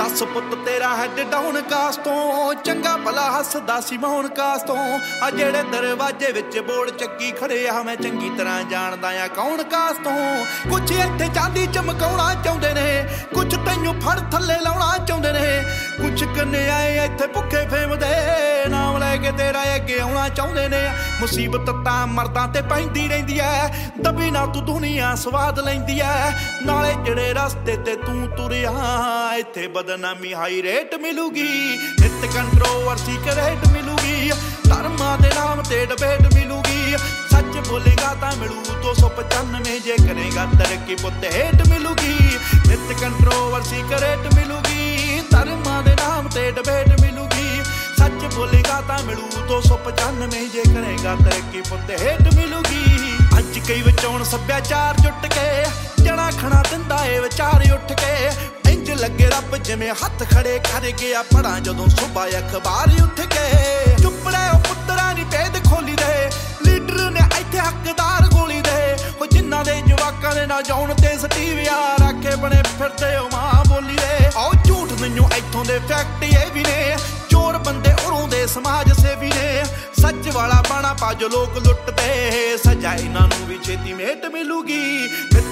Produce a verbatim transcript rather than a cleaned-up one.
दस पुत तेरा हैड डाउन कास तो चंगा भला हसदा सी मोहन कास तो आ जेड़े दरवाजे विच बोर्ड चक्की खड़े आ मैं चंगी तरह जानदा आ कौन कास तो कुछ इत्थे चांदी चमकाउणा चाहुंदे ने कुछ तैनूं फड़ थल्ले लाउणा चाहुंदे ने कुछ कन्याए इत्थे भुखे फेमदे नाम लैके तेरा अगे आउणा चाहुंदे ने मुसीबत तां मर्दां ते पैंदी रहिंदी ऐ दबी ना तू दुनिया स्वाद लैंदी ऐ नाले जेड़े रस्ते ते तू तुरिया इत्थे बदनामी हाई रेट मिलूगी नित कंट्रोवर्सी करेट मिलूगी धर्मां दे नाम ते डिबेट मिलूगी सच बोलेगा तां मिलू दो सौ पचानवे जे करेगा तरक्की पुत हेट मिलूगी नित कंट्रोवर्सी करेट मिलूगी धर्मां दे नाम ते डिबेट मिलूगी सच बोलेगा तां मिलू दो सौ पचानवे जे करेगा तरक्की पुत हेट मिलूगी अज कई विचों सभ्याचार जुट के जणा खणा दिंदा ए विचार उठ के इंज लगे रब जिवें हथ खड़े कर गया पढ़ा जदों सुबह अखबार उठ के चुपड़े पुत्तरा नी भेद खोली दे लीडर ने इत्थे हकदार गोली दे ओ जिन्हां दे जवाकां दे ना जाउण ते सटीविया राखे बने फिरदे ओ मां बोली दे ओ झूठ मैनूं इत्थों दे फैक्ट ये भी ने चोर बंदे उरों दे समाज सेवी ने सच वाला बाणा पा जो लोग लुटदे सजा इन्हां नूं भी छेती मेट मिलूगी।